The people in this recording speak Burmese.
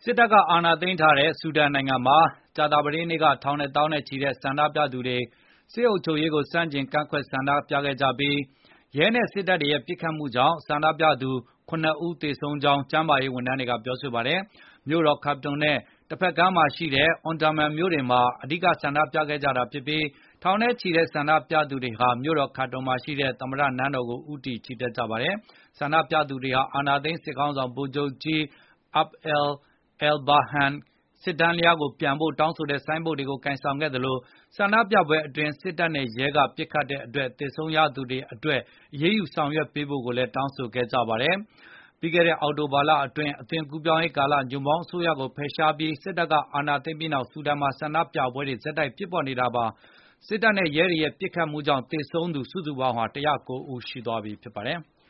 စစ်တပ်ကအာဏာသိမ်းထားတဲ့ဆူဒန်နိုင်ငံမှာကြာသပတေးနေ့ကထောင်နဲ့သောင်းနဲ့ချီတဲ့ဆန္ဒပြသူတွေစစ်အုပ်ချုပ်ရေးကိုဆန့်ကျင်ကန့်ကွက်ဆန္ဒပြခဲ့ကြပြီးရဲနဲ့စစ်တပ်တွေရဲ့ပစ်ခတ်မှုကြောင့်ဆန္ဒပြသူ9 ဦးသေဆုံးကြောင်းကျန်းမာရေးဝန်ထမ်းတွေကပြောဆိုပါတယ်။မြို့တော်ခါပ်တုန်နဲ့တဖက်ကမ်းမှာရှိတဲ့ Omdurman မြို့တွေမှာအဓိကဆန္ဒပြခဲ့ကြတာဖြစ်ပြီးထောင်နဲ့ချီတဲ့ဆန္ဒပြသူတွေဟာမြို့တော်ခါတုန်မှာရှိတဲ့သမ္မတနန်းတော်ကိုဦးတည်ချီတက်ကြပါတယ်။ဆန္ဒပြသူတွေဟာအာဏာသိမ်းစစ်ခေါင်းဆောင်ဗိုလ်ချုပ်ကြီး Abdel El-Burhan စစ်တန်းလျားကိုပြန်ဖို့တောင်းဆိုတဲ့ဆိုင်းဘုတ်တွေကိုကိုင်ဆောင်ခဲ့သလိုဆန္ဒပြပွဲအတွင်းစစ်တပ်နဲ့ရဲကပစ်ခတ်တဲ့အတွက်သေဆုံးရသူတွေအတွက်အရေးယူဆောင်ရွက်ပေးဖို့ကိုလည်းတောင်းဆိုခဲ့ကြပါတယ်။ပြီးခဲ့တဲ့အောက်တိုဘာလအတွင်းအသွင်ကူးပြောင်းရေးကာလညွန့်ပေါင်းအစိုးရကိုဖယ်ရှားပြီးစစ်တပ်ကအာဏာသိမ်းပြီးနောက်ဆူဒန်မှာဆန္ဒပြပွဲတွေဆက်တိုက်ဖြစ်ပေါ်နေတာပါ။စစ်တပ်နဲ့ရဲတွေရဲ့ပစ်ခတ်မှုကြောင့်သေဆုံးသူစုစုပေါင်းဟာ109 ဦးရှိသွားပြီဖြစ်ပါတယ်။